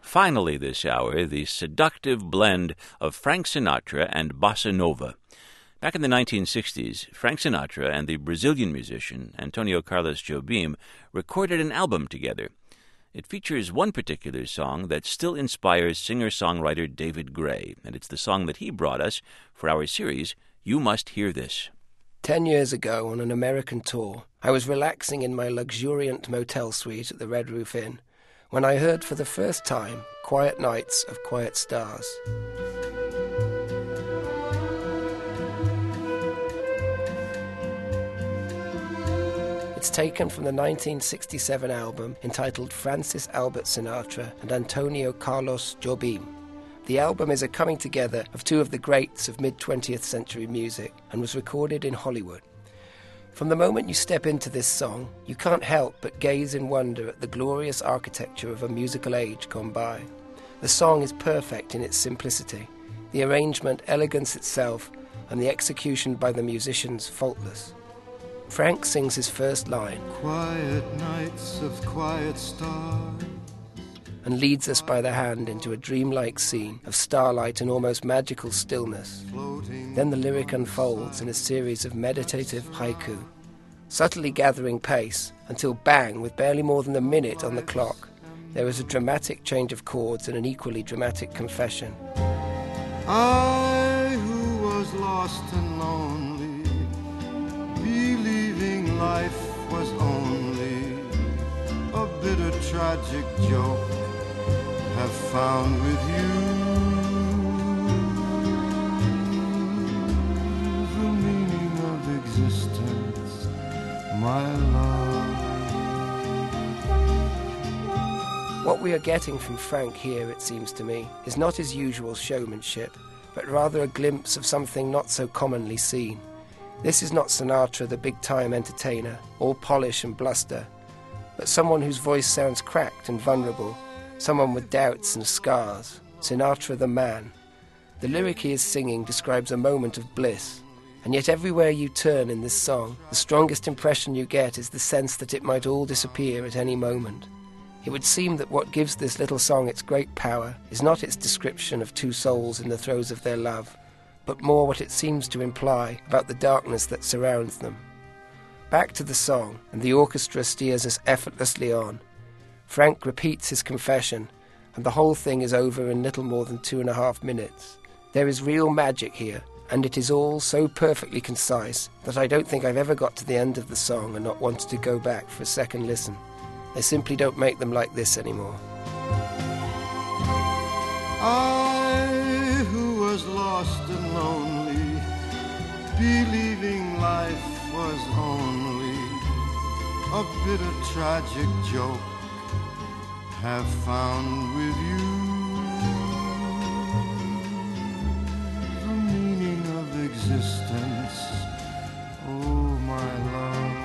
Finally this hour, the seductive blend of Frank Sinatra and bossa nova. Back in the 1960s, Frank Sinatra and the Brazilian musician Antonio Carlos Jobim recorded an album together. It features one particular song that still inspires singer-songwriter David Gray, and it's the song that he brought us for our series, You Must Hear This. 10 years ago, on an American tour, I was relaxing in my luxuriant motel suite at the Red Roof Inn when I heard for the first time Quiet Nights of Quiet Stars. It's taken from the 1967 album entitled Francis Albert Sinatra and Antonio Carlos Jobim. The album is a coming together of two of the greats of mid-20th century music and was recorded in Hollywood. From the moment you step into this song, you can't help but gaze in wonder at the glorious architecture of a musical age gone by. The song is perfect in its simplicity, the arrangement elegance itself, and the execution by the musicians faultless. Frank sings his first line, Quiet nights of quiet stars, and leads us by the hand into a dreamlike scene of starlight and almost magical stillness. Then the lyric unfolds in a series of meditative haiku, subtly gathering pace until bang, with barely more than a minute on the clock, there is a dramatic change of chords and an equally dramatic confession. I who was lost and lonely, believing life was only a bitter tragic joke, have found with you the meaning of existence, my love. What we are getting from Frank here, it seems to me, is not his usual showmanship, but rather a glimpse of something not so commonly seen. This is not Sinatra, the big-time entertainer, all polish and bluster, but someone whose voice sounds cracked and vulnerable, someone with doubts and scars, Sinatra the man. The lyric he is singing describes a moment of bliss, and yet everywhere you turn in this song, the strongest impression you get is the sense that it might all disappear at any moment. It would seem that what gives this little song its great power is not its description of two souls in the throes of their love, but more what it seems to imply about the darkness that surrounds them. Back to the song, and the orchestra steers us effortlessly on. Frank repeats his confession, and the whole thing is over in little more than 2.5 minutes. There is real magic here, and it is all so perfectly concise that I don't think I've ever got to the end of the song and not wanted to go back for a second listen. They simply don't make them like this anymore. I who was lost and lonely, believing life was only a bitter tragic joke, have found with you the meaning of existence, oh my love.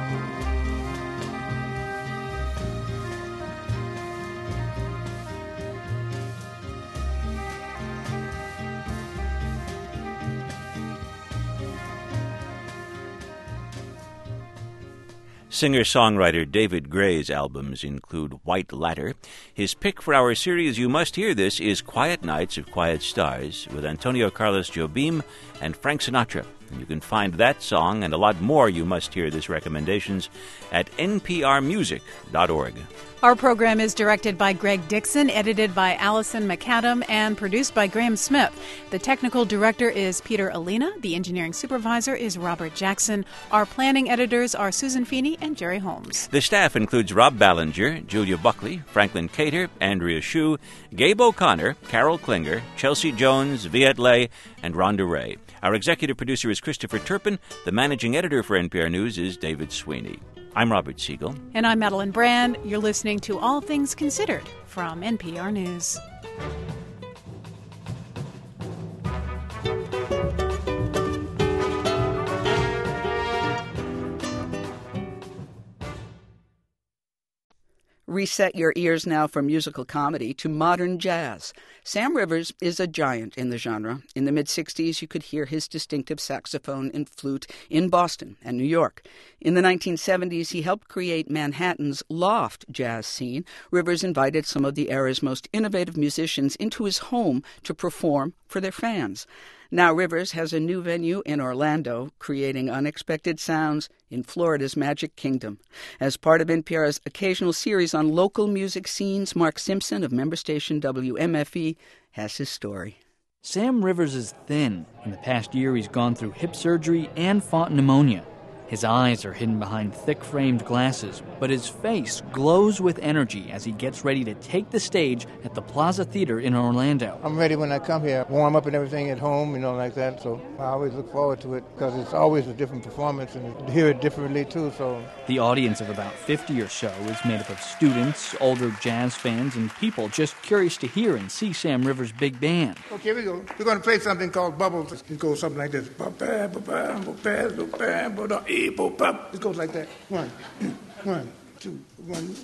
Singer-songwriter David Gray's albums include White Ladder. His pick for our series You Must Hear This is Quiet Nights of Quiet Stars with Antonio Carlos Jobim and Frank Sinatra. And you can find that song and a lot more You Must Hear This recommendations at nprmusic.org. Our program is directed by Greg Dixon, edited by Allison McAdam, and produced by Graham Smith. The technical director is Peter Alina. The engineering supervisor is Robert Jackson. Our planning editors are Susan Feeney and Jerry Holmes. The staff includes Rob Ballinger, Julia Buckley, Franklin Cater, Andrea Shue, Gabe O'Connor, Carol Klinger, Chelsea Jones, Viet Le, and Rhonda Ray. Our executive producer is Christopher Turpin. The managing editor for NPR News is David Sweeney. I'm Robert Siegel. And I'm Madeline Brand. You're listening to All Things Considered from NPR News. Reset your ears now from musical comedy to modern jazz. Sam Rivers is a giant in the genre. In the mid-'60s, you could hear his distinctive saxophone and flute in Boston and New York. In the 1970s, he helped create Manhattan's loft jazz scene. Rivers invited some of the era's most innovative musicians into his home to perform for their fans. Now Rivers has a new venue in Orlando, creating unexpected sounds in Florida's Magic Kingdom. As part of NPR's occasional series on local music scenes, Mark Simpson of member station WMFE has his story. Sam Rivers is thin. In the past year, he's gone through hip surgery and fought pneumonia. His eyes are hidden behind thick-framed glasses, but his face glows with energy as he gets ready to take the stage at the Plaza Theater in Orlando. I'm ready when I come here, warm up and everything at home, like that, so I always look forward to it because it's always a different performance and to hear it differently too. So the audience of about 50 or so is made up of students, older jazz fans, and people just curious to hear and see Sam Rivers' big band. Okay, here we go. We're going to play something called Bubbles. It goes something like this. It goes like that. 1, 2, 1.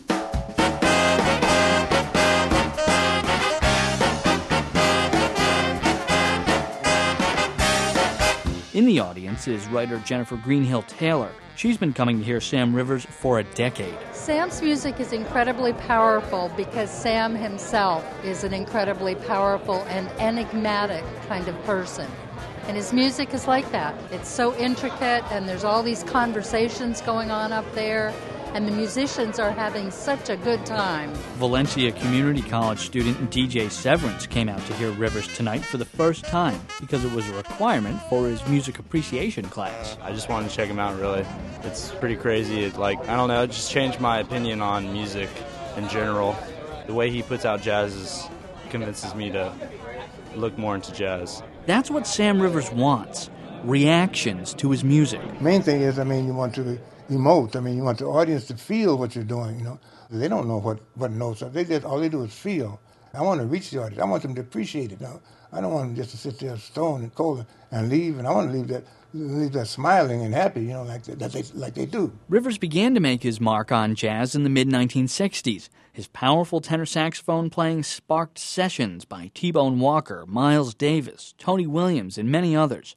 In the audience is writer Jennifer Greenhill Taylor. She's been coming to hear Sam Rivers for a decade. Sam's music is incredibly powerful because Sam himself is an incredibly powerful and enigmatic kind of person. And his music is like that. It's so intricate, and there's all these conversations going on up there, and the musicians are having such a good time. Valencia Community College student DJ Severance came out to hear Rivers tonight for the first time because it was a requirement for his music appreciation class. I just wanted to check him out, really. It's pretty crazy. It just changed my opinion on music in general. The way he puts out jazz convinces me to look more into jazz. That's what Sam Rivers wants, reactions to his music. Main thing is, you want to emote. You want the audience to feel what you're doing, They don't know what notes are. All they do is feel. I want to reach the audience. I want them to appreciate it. I don't want them just to sit there stone and cold and leave, and I want to leave that smiling and happy, like they do. Rivers began to make his mark on jazz in the mid-1960s. His powerful tenor saxophone playing sparked sessions by T-Bone Walker, Miles Davis, Tony Williams, and many others.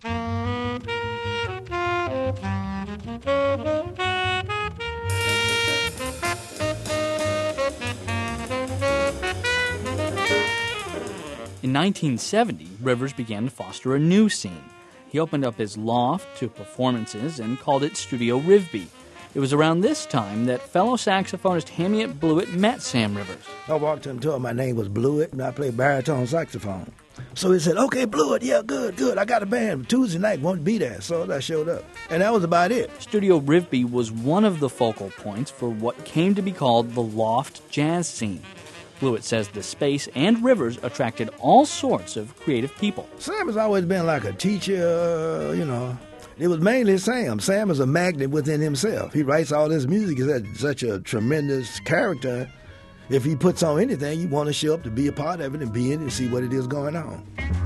In 1970, Rivers began to foster a new scene. He opened up his loft to performances and called it Studio Rivby. It was around this time that fellow saxophonist Hamiet Blewett met Sam Rivers. I walked to him and told him my name was Blewett, and I played baritone saxophone. So he said, okay, Blewett, yeah, good, I got a band. Tuesday night, won't be there. So I showed up. And that was about it. Studio Rivby was one of the focal points for what came to be called the loft jazz scene. Blewett says the space and Rivers attracted all sorts of creative people. Sam has always been like a teacher, It was mainly Sam. Sam is a magnet within himself. He writes all this music. He's such a tremendous character. If he puts on anything, you want to show up to be a part of it and be in it and see what it is going on.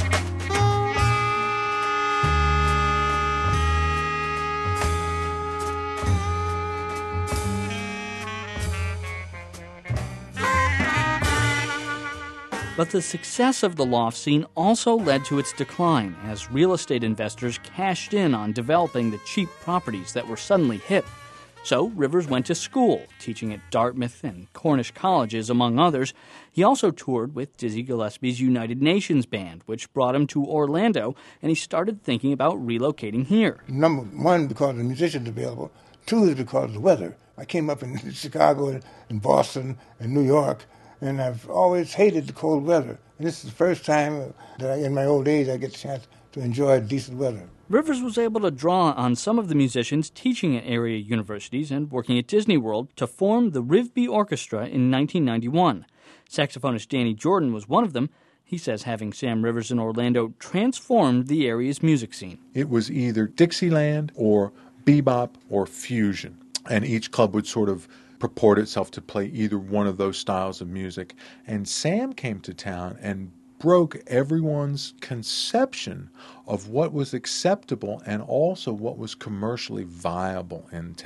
But the success of the loft scene also led to its decline as real estate investors cashed in on developing the cheap properties that were suddenly hip. So Rivers went to school, teaching at Dartmouth and Cornish colleges, among others. He also toured with Dizzy Gillespie's United Nations Band, which brought him to Orlando, and he started thinking about relocating here. Number one, because the musicians available. Two is because of the weather. I came up in Chicago and Boston and New York, and I've always hated the cold weather. And this is the first time that in my old age I get the chance to enjoy decent weather. Rivers was able to draw on some of the musicians teaching at area universities and working at Disney World to form the Rivby Orchestra in 1991. Saxophonist Danny Jordan was one of them. He says having Sam Rivers in Orlando transformed the area's music scene. It was either Dixieland or bebop or fusion, and each club would sort of purport itself to play either one of those styles of music. And Sam came to town and broke everyone's conception of what was acceptable and also what was commercially viable in town.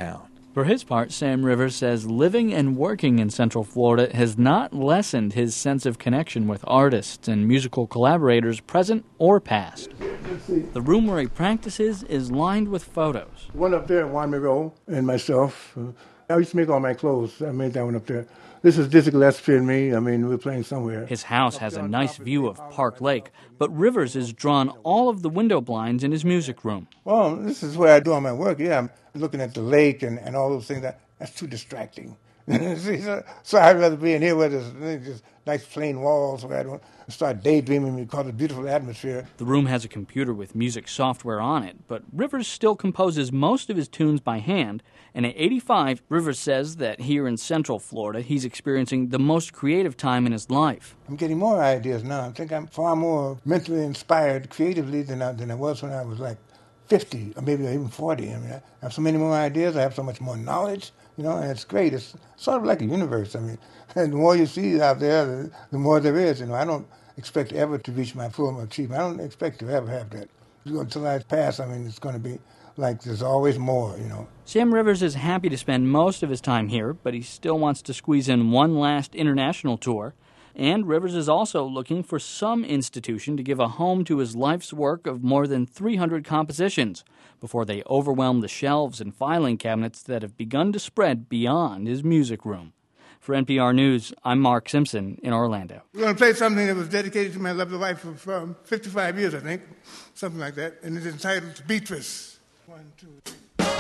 For his part, Sam Rivers says living and working in Central Florida has not lessened his sense of connection with artists and musical collaborators present or past. The room where he practices is lined with photos. One up there, Juan Miro and myself. I used to make all my clothes. I made that one up there. This is Dizzy Gillespie and me. I mean, we're playing somewhere. His house has a nice view of Park Lake, but Rivers has drawn all of the window blinds in his music room. Well, this is where I do all my work. Yeah, I'm looking at the lake and all those things. That's too distracting. So I'd rather be in here where there's just nice plain walls where I don't start daydreaming because of the beautiful atmosphere. The room has a computer with music software on it, but Rivers still composes most of his tunes by hand, and at 85, Rivers says that here in Central Florida, he's experiencing the most creative time in his life. I'm getting more ideas now. I think I'm far more mentally inspired creatively than I was when I was like 50 or maybe even 40. I mean, I have so many more ideas. I have so much more knowledge, and it's great. It's sort of like a universe. I mean, and the more you see out there, the more there is. I don't expect ever to reach my full achievement. I don't expect to ever have that. Until I pass, I mean, it's going to be like there's always more, Sam Rivers is happy to spend most of his time here, but he still wants to squeeze in one last international tour. And Rivers is also looking for some institution to give a home to his life's work of more than 300 compositions before they overwhelm the shelves and filing cabinets that have begun to spread beyond his music room. For NPR News, I'm Mark Simpson in Orlando. We're going to play something that was dedicated to my lovely wife for 55 years, I think, something like that, and it's entitled Beatrice. 1, 2, 3.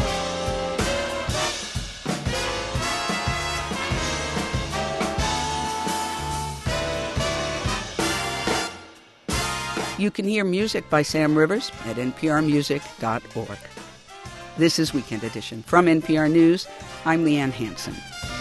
You can hear music by Sam Rivers at nprmusic.org. This is Weekend Edition. From NPR News, I'm Leanne Hansen.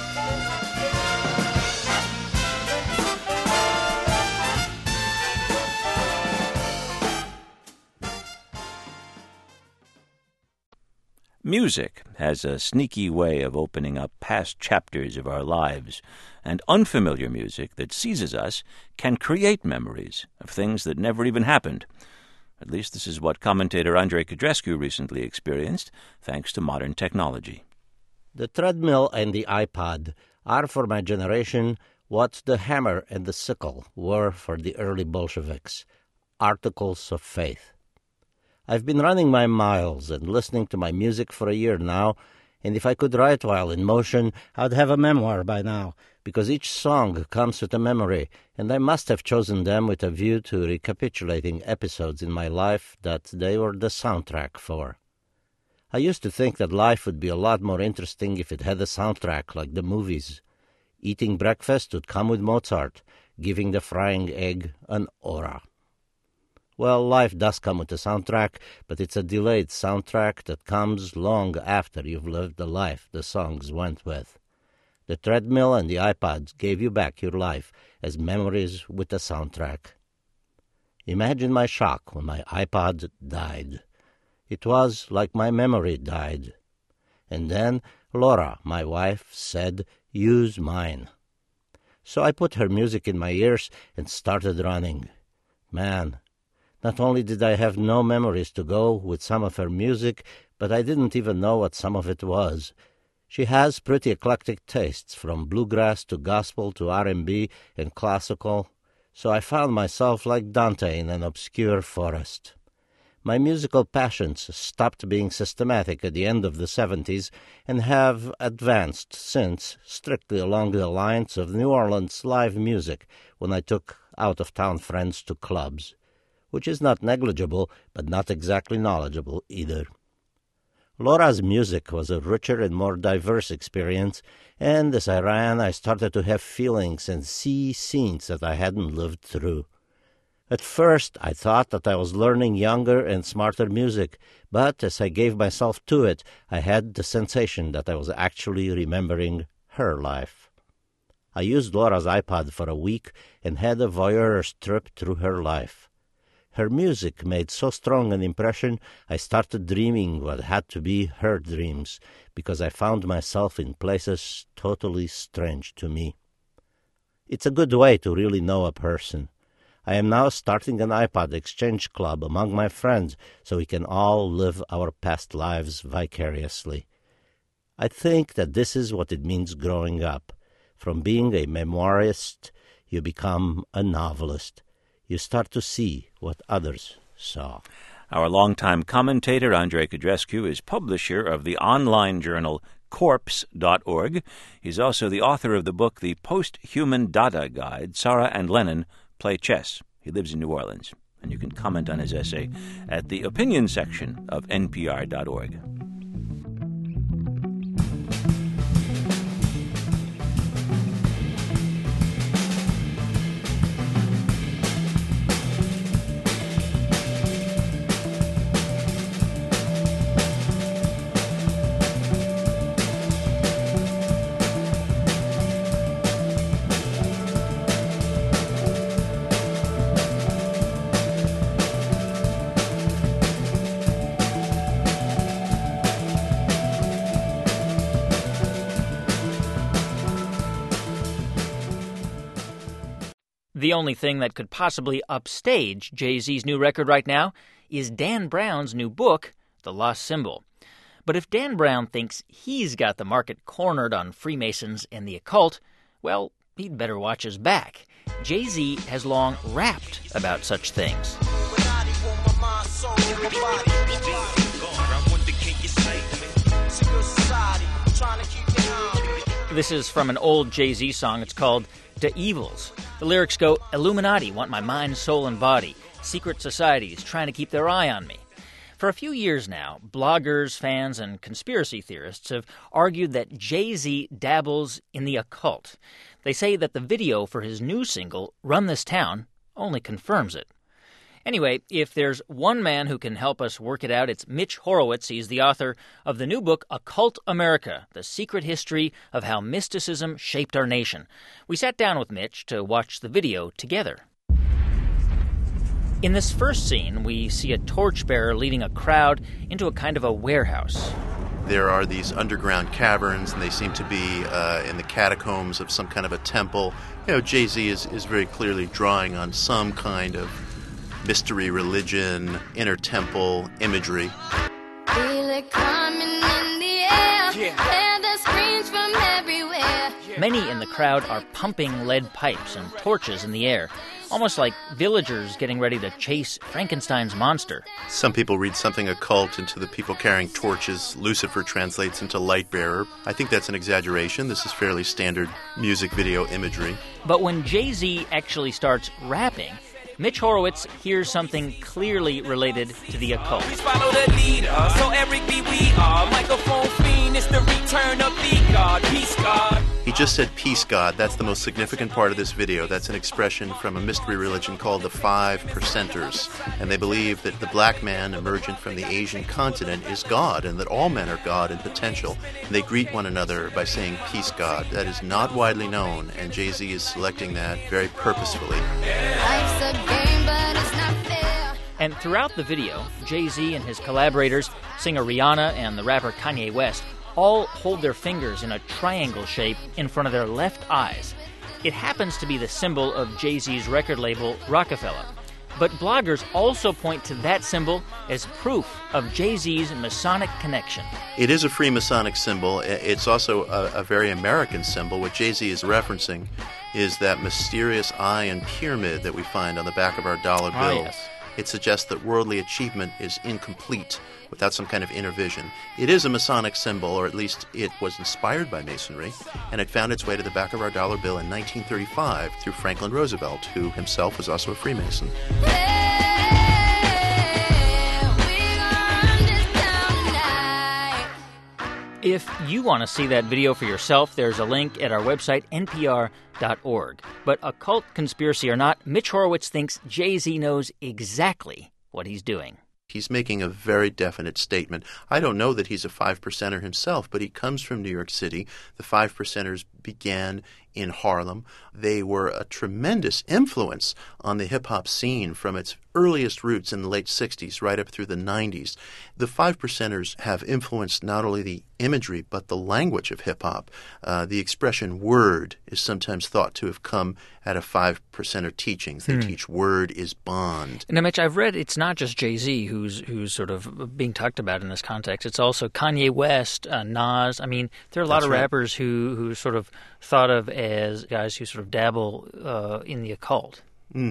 Music has a sneaky way of opening up past chapters of our lives, and unfamiliar music that seizes us can create memories of things that never even happened. At least this is what commentator Andrei Codrescu recently experienced, thanks to modern technology. The treadmill and the iPod are for my generation what the hammer and the sickle were for the early Bolsheviks, articles of faith. I've been running my miles and listening to my music for a year now, and if I could write while in motion, I'd have a memoir by now, because each song comes with a memory, and I must have chosen them with a view to recapitulating episodes in my life that they were the soundtrack for. I used to think that life would be a lot more interesting if it had a soundtrack like the movies. Eating breakfast would come with Mozart, giving the frying egg an aura. Well, life does come with a soundtrack, but it's a delayed soundtrack that comes long after you've lived the life the songs went with. The treadmill and the iPods gave you back your life as memories with a soundtrack. Imagine my shock when my iPod died. It was like my memory died. And then Laura, my wife, said, "Use mine." So I put her music in my ears and started running. Man, not only did I have no memories to go with some of her music, but I didn't even know what some of it was. She has pretty eclectic tastes, from bluegrass to gospel to R&B and classical, so I found myself like Dante in an obscure forest. My musical passions stopped being systematic at the end of the 70s and have advanced since, strictly along the lines of New Orleans live music when I took out-of-town friends to clubs, which is not negligible, but not exactly knowledgeable either. Laura's music was a richer and more diverse experience, and as I ran, I started to have feelings and see scenes that I hadn't lived through. At first, I thought that I was learning younger and smarter music, but as I gave myself to it, I had the sensation that I was actually remembering her life. I used Laura's iPod for a week and had a voyeur's trip through her life. Her music made so strong an impression, I started dreaming what had to be her dreams, because I found myself in places totally strange to me. It's a good way to really know a person. I am now starting an iPod exchange club among my friends so we can all live our past lives vicariously. I think that this is what it means growing up. From being a memoirist, you become a novelist. You start to see what others saw. Our longtime commentator, Andrei Codrescu, is publisher of the online journal Corpse.org. He's also the author of the book The Post-Human Dada Guide, Sarah and Lennon Play Chess. He lives in New Orleans, and you can comment on his essay at the opinion section of NPR.org. The only thing that could possibly upstage Jay-Z's new record right now is Dan Brown's new book, The Lost Symbol. But if Dan Brown thinks he's got the market cornered on Freemasons and the occult, well, he'd better watch his back. Jay-Z has long rapped about such things. This is from an old Jay-Z song. It's called "The Evils." The lyrics go, "Illuminati want my mind, soul, and body. Secret societies trying to keep their eye on me." For a few years now, bloggers, fans, and conspiracy theorists have argued that Jay-Z dabbles in the occult. They say that the video for his new single, Run This Town, only confirms it. Anyway, if there's one man who can help us work it out, it's Mitch Horowitz. He's the author of the new book, Occult America, The Secret History of How Mysticism Shaped Our Nation. We sat down with Mitch to watch the video together. In this first scene, we see a torchbearer leading a crowd into a kind of a warehouse. There are these underground caverns, and they seem to be in the catacombs of some kind of a temple. You know, Jay-Z is very clearly drawing on some kind of mystery, religion, inner temple imagery. Feel it coming in the air. Hear the screams from everywhere. Many in the crowd are pumping lead pipes and torches in the air, almost like villagers getting ready to chase Frankenstein's monster. Some people read something occult into the people carrying torches. Lucifer translates into light bearer. I think that's an exaggeration. This is fairly standard music video imagery. But when Jay-Z actually starts rapping, Mitch Horowitz hears something clearly related to the occult. Please follow the leader. So Eric B. We are microphone fiend. It's the return of the God. Peace God. He just said peace God. That's the most significant part of this video. That's an expression from a mystery religion called the 5 Percenters. And they believe that the black man emergent from the Asian continent is God, and that all men are God in potential. And they greet one another by saying peace God. That is not widely known, and Jay-Z is selecting that very purposefully. Life's a game, but it's not fair. And throughout the video, Jay-Z and his collaborators, singer Rihanna and the rapper Kanye West, all hold their fingers in a triangle shape in front of their left eyes. It happens to be the symbol of Jay-Z's record label, Rockefeller. But bloggers also point to that symbol as proof of Jay-Z's Masonic connection. It is a Freemasonic symbol. It's also a very American symbol. What Jay-Z is referencing is that mysterious eye and pyramid that we find on the back of our dollar bills. Yes. It suggests that worldly achievement is incomplete without some kind of inner vision. It is a Masonic symbol, or at least it was inspired by Masonry, and it found its way to the back of our dollar bill in 1935 through Franklin Roosevelt, who himself was also a Freemason. If you want to see that video for yourself, there's a link at our website, npr.org. But occult conspiracy or not, Mitch Horowitz thinks Jay-Z knows exactly what he's doing. He's making a very definite statement. I don't know that he's a 5%er himself, but he comes from New York City. The 5%ers began in Harlem. They were a tremendous influence on the hip-hop scene from its earliest roots in the late 60s, right up through the 90s. The Five Percenters have influenced not only the imagery, but the language of hip-hop. The expression word is sometimes thought to have come out of Five Percenter teachings. They teach word is bond. Now, Mitch, I've read it's not just Jay-Z who's sort of being talked about in this context. It's also Kanye West, Nas. I mean, there are a lot of rappers who sort of thought of as guys who sort of dabble in the occult.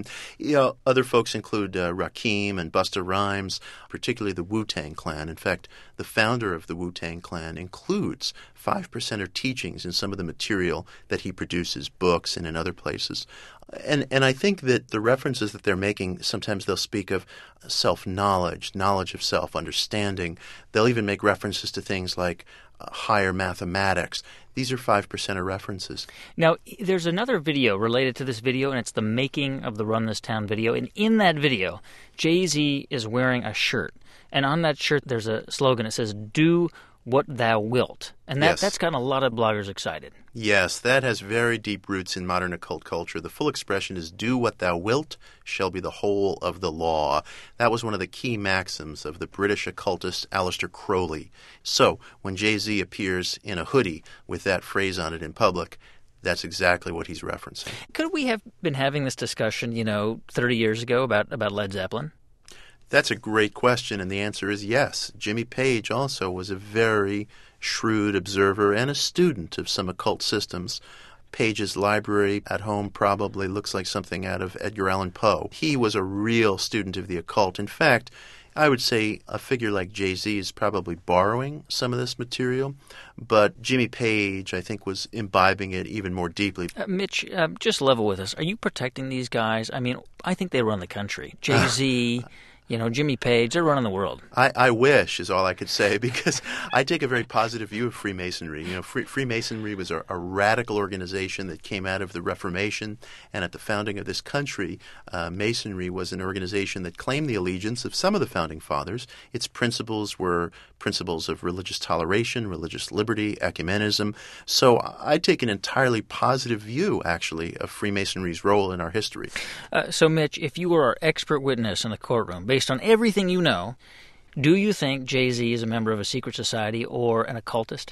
Other folks include Rakim and Busta Rhymes, particularly the Wu-Tang Clan. In fact, the founder of the Wu-Tang Clan includes Five Percenter teachings in some of the material that he produces, books and in other places. And I think that the references that they're making, sometimes they'll speak of self-knowledge, knowledge of self, understanding. They'll even make references to things like higher mathematics. These are Five Percenter references. Now, there's another video related to this video, and it's the making of the Run This Town video. And in that video, Jay-Z is wearing a shirt. And on that shirt, there's a slogan. It says, "Do what thou wilt." And that's gotten a lot of bloggers excited. Yes, that has very deep roots in modern occult culture. The full expression is, "Do what thou wilt shall be the whole of the law." That was one of the key maxims of the British occultist Aleister Crowley. So when Jay-Z appears in a hoodie with that phrase on it in public, that's exactly what he's referencing. Could we have been having this discussion, 30 years ago about Led Zeppelin? That's a great question, and the answer is yes. Jimmy Page also was a very shrewd observer and a student of some occult systems. Page's library at home probably looks like something out of Edgar Allan Poe. He was a real student of the occult. In fact, I would say a figure like Jay-Z is probably borrowing some of this material, but Jimmy Page, I think, was imbibing it even more deeply. Mitch, just level with us. Are you protecting these guys? I mean, I think they run the country. Jay-Z... Jimmy Page, they're running the world. I wish is all I could say, because I take a very positive view of Freemasonry. Freemasonry was a radical organization that came out of the Reformation, and at the founding of this country, Masonry was an organization that claimed the allegiance of some of the founding fathers. Its principles were principles of religious toleration, religious liberty, ecumenism. So I take an entirely positive view, actually, of Freemasonry's role in our history. So, Mitch, if you were our expert witness in the courtroom, based on everything you know, do you think Jay-Z is a member of a secret society or an occultist?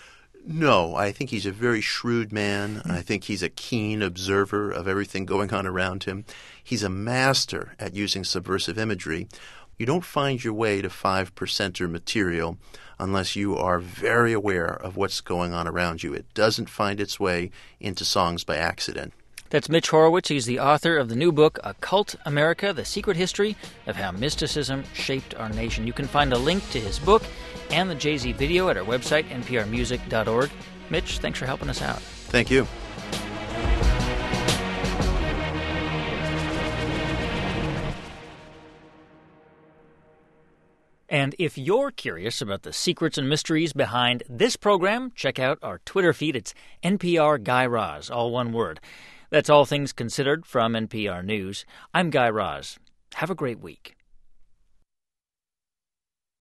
No, I think he's a very shrewd man. I think he's a keen observer of everything going on around him. He's a master at using subversive imagery. You don't find your way to Five Percenter material unless you are very aware of what's going on around you. It doesn't find its way into songs by accident. That's Mitch Horowitz. He's the author of the new book, Occult America, The Secret History of How Mysticism Shaped Our Nation. You can find a link to his book and the Jay-Z video at our website, nprmusic.org. Mitch, thanks for helping us out. Thank you. And if you're curious about the secrets and mysteries behind this program, check out our Twitter feed. It's NPR Guy Raz, all one word. That's All Things Considered from NPR News. I'm Guy Raz. Have a great week.